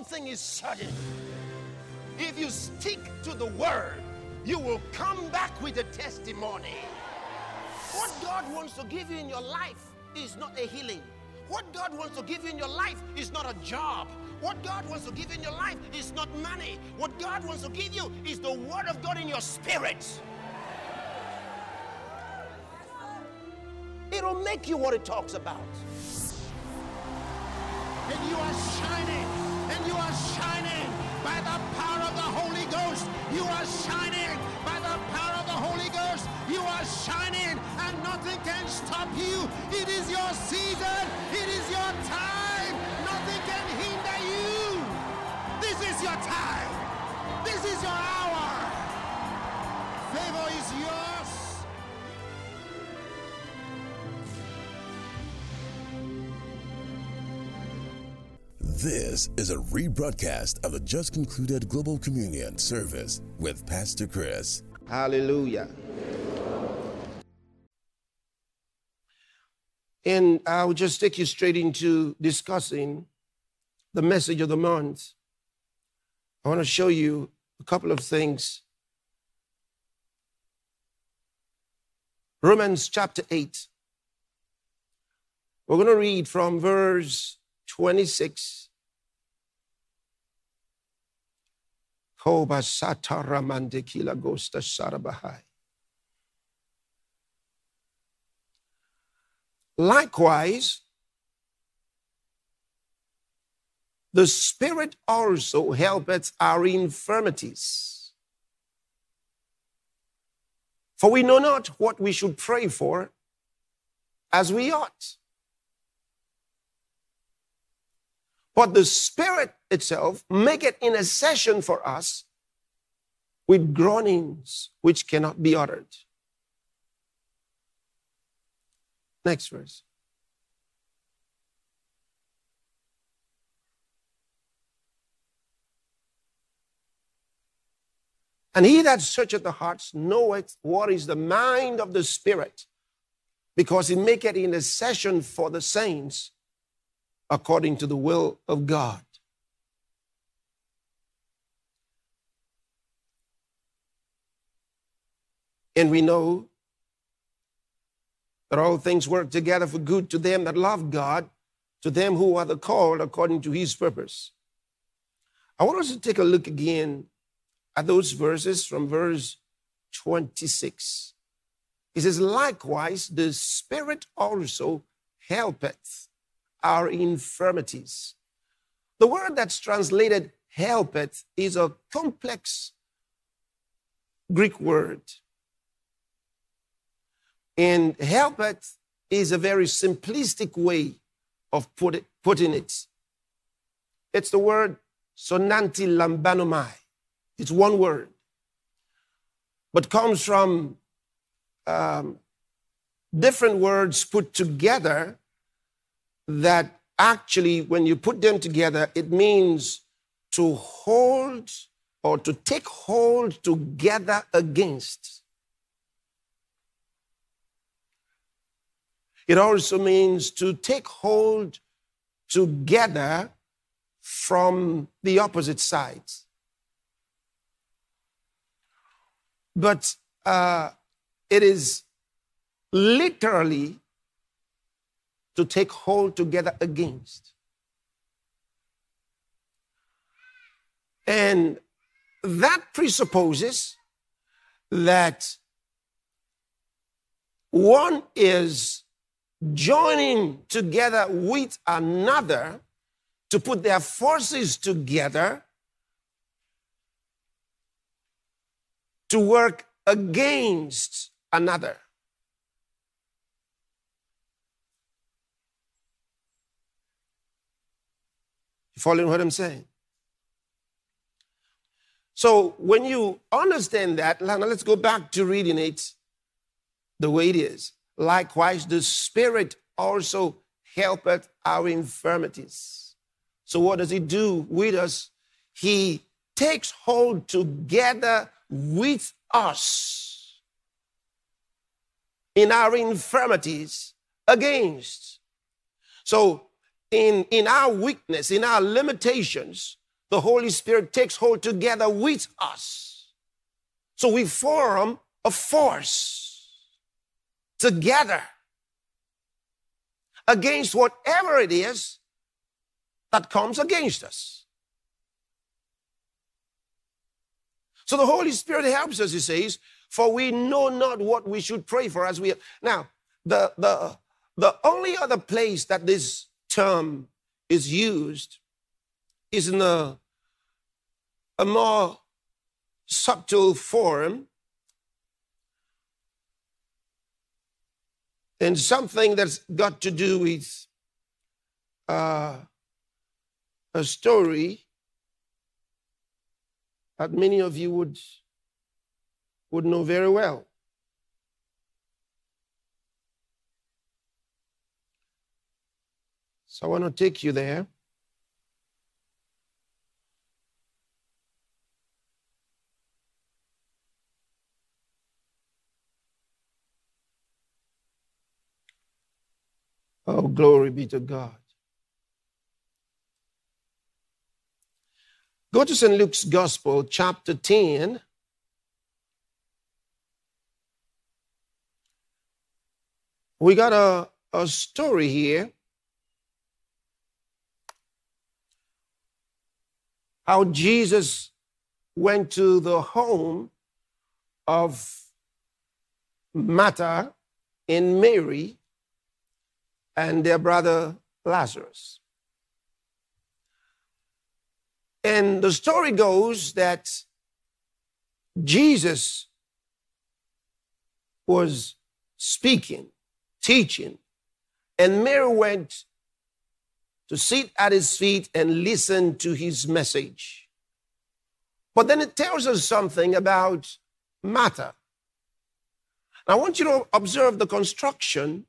one thing is certain. If you stick to the word, you will come back with a testimony. What God wants to give you in your life is not a healing. What God wants to give you in your life is not a job. What God wants to give you in your life is not money. What God wants to give you is the word of God in your spirit. It'll make you what it talks about. And you are shining. And you are shining by the power of the Holy Ghost. You are shining by the power of the Holy Ghost. You are shining and nothing can stop you. It is your season. It is your time. Nothing can hinder you. This is your time. This is your hour. Favor is yours. This is a rebroadcast of the just concluded Global Communion service with Pastor Chris. Hallelujah. And I'll just take you straight into discussing the message of the month. I want to show you a couple of things. Romans chapter 8. We're going to read from verse 26. Likewise, the Spirit also helpeth our infirmities. For we know not what we should pray for as we ought. But the Spirit itself maketh intercession for us with groanings which cannot be uttered. Next verse. And he that searcheth the hearts knoweth what is the mind of the Spirit, because he maketh intercession for the saints according to the will of God. And we know that all things work together for good to them that love God, to them who are the called according to his purpose. I want us to take a look again at those verses from verse 26. It says, likewise, the Spirit also helpeth our infirmities. The word that's translated helpeth is a complex Greek word. And helpeth is a very simplistic way of putting it. It's the word sonanti lambanomai. It's one word, but comes from different words put together that actually, when you put them together, it means to hold or to take hold together against. It also means to take hold together from the opposite sides. But it is literally to take hold together against. And that presupposes that one is joining together with another to put their forces together to work against another. You following what I'm saying? So when you understand that, now let's go back to reading it the way it is. Likewise, the Spirit also helpeth our infirmities. So what does he do with us? He takes hold together with us in our infirmities against. So in our weakness, in our limitations, the Holy Spirit takes hold together with us. So we form a force together against whatever it is that comes against us. So the Holy Spirit helps us, he says, for we know not what we should pray for as we are. Now, the only other place that this term is used is in a more subtle form, and something that's got to do with a story that many of you would know very well. So I want to take you there. Oh, glory be to God. Go to St. Luke's Gospel, chapter 10. We got a story here. How Jesus went to the home of Martha and Mary and their brother Lazarus. And the story goes that Jesus was speaking, teaching, and Mary went to sit at his feet and listen to his message. But then it tells us something about Martha. I want you to observe the construction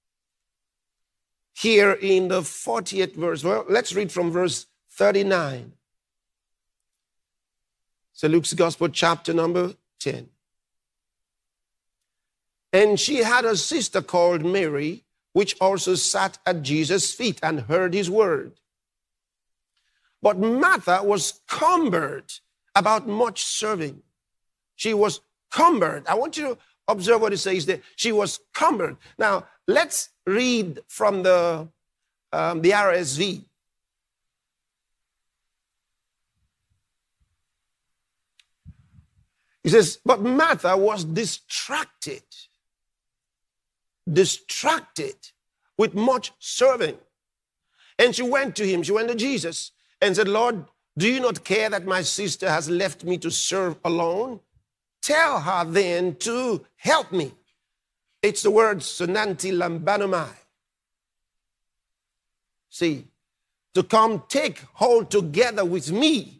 here in the 40th verse. Well, let's read from verse 39. So Luke's Gospel, chapter number 10. And she had a sister called Mary, which also sat at Jesus' feet and heard his word. But Martha was cumbered about much serving. She was cumbered. I want you to observe what it says there. She was cumbered. Now, let's read from the RSV. He says, but Martha was distracted with much serving. And she went to Jesus and said, Lord, do you not care that my sister has left me to serve alone? Tell her then to help me. It's the word sonanti lambanomai. See, to come take hold together with me.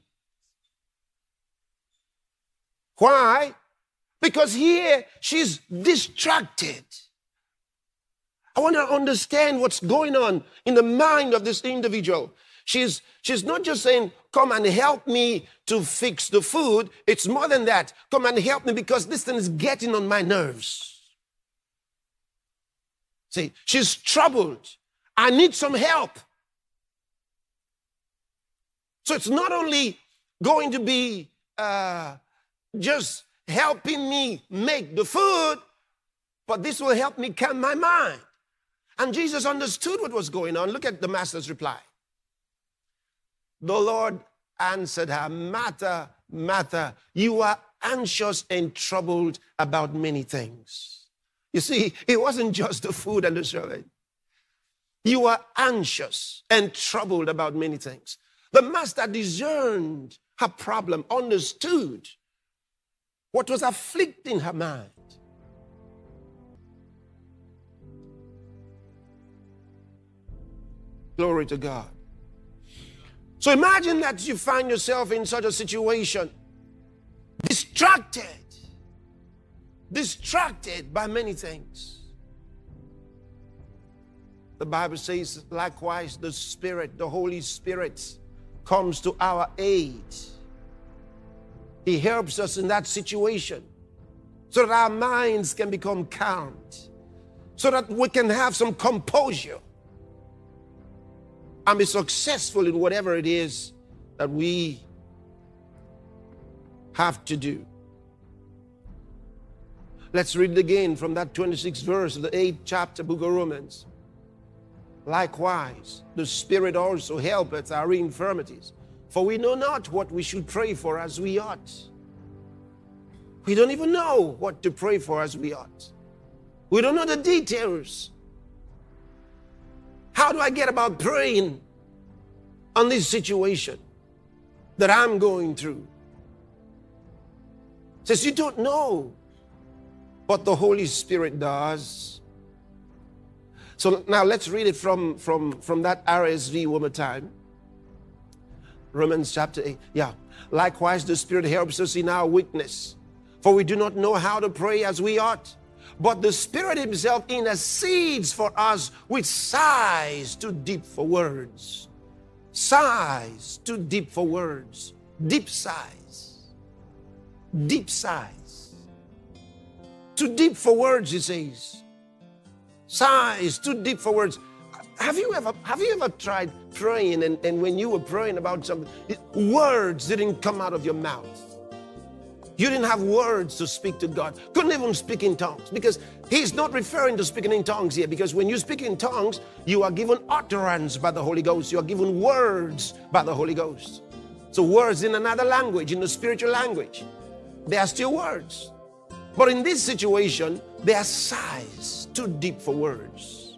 Why? Because here she's distracted. I want to understand what's going on in the mind of this individual. She's not just saying, come and help me to fix the food. It's more than that. Come and help me because this thing is getting on my nerves. See, she's troubled. I need some help. So it's not only going to be just helping me make the food, but this will help me calm my mind. And Jesus understood what was going on. Look at the master's reply. The Lord answered her, Martha, Martha, you are anxious and troubled about many things. You see, it wasn't just the food and the serving. You are anxious and troubled about many things. The master discerned her problem, understood what was afflicting her mind. Glory to God. So imagine that you find yourself in such a situation, distracted by many things. The Bible says, likewise, the Spirit, the Holy Spirit, comes to our aid. He helps us in that situation so that our minds can become calmed, so that we can have some composure and be successful in whatever it is that we have to do. Let's read it again from that 26th verse of the 8th chapter, book of Romans. Likewise, the Spirit also helpeth our infirmities, for we know not what we should pray for as we ought. We don't even know what to pray for as we ought. We don't know the details. How do I get about praying on this situation that I'm going through? It says you don't know, but the Holy Spirit does. So now let's read it from that RSV one more time. Romans chapter 8. Yeah. Likewise, the Spirit helps us in our weakness, for we do not know how to pray as we ought. But the Spirit Himself intercedes for us with sighs too deep for words. Sighs too deep for words. Deep sighs. Deep sighs. Too deep for words, he says. Sighs too deep for words. Have you ever tried praying and when you were praying about something, words didn't come out of your mouth? You didn't have words to speak to God. Couldn't even speak in tongues, because He's not referring to speaking in tongues here, because when you speak in tongues, you are given utterance by the Holy Ghost. You are given words by the Holy Ghost. So words in another language, in the spiritual language, they are still words. But in this situation, they are sighs too deep for words.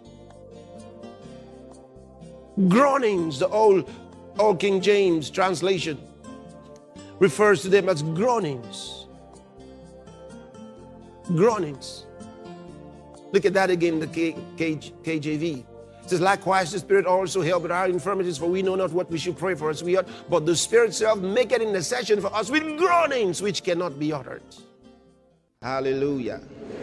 Groanings, the old King James translation refers to them as groanings. Groanings. Look at that again in the KJV. It says, likewise, the Spirit also helpeth our infirmities, for we know not what we should pray for as we ought, but the Spirit itself maketh intercession for us with groanings which cannot be uttered. Hallelujah.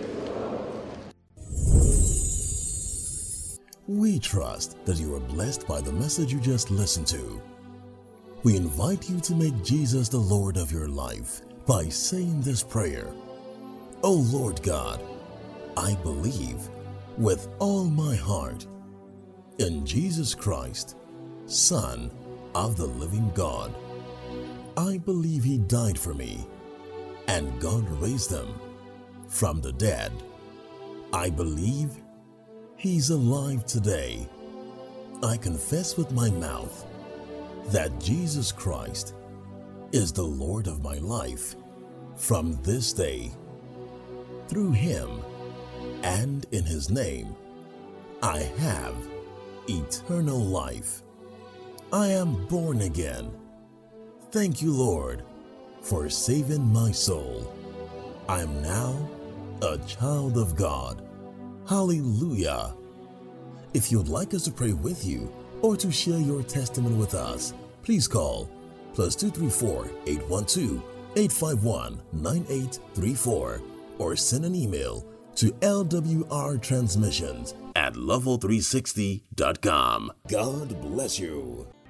We trust that you are blessed by the message you just listened to. We invite you to make Jesus the Lord of your life by saying this prayer. O Lord God, I believe with all my heart in Jesus Christ, Son of the living God. I believe He died for me and God raised Him from the dead. I believe He's alive today. I confess with my mouth that Jesus Christ is the Lord of my life from this day. Through Him and in His name, I have eternal life. I am born again. Thank you, Lord, for saving my soul. I am now a child of God. Hallelujah. If you'd like us to pray with you or to share your testimony with us, please call +234 812 851 9834 or send an email to lwrtransmissions@level360.com. God bless you.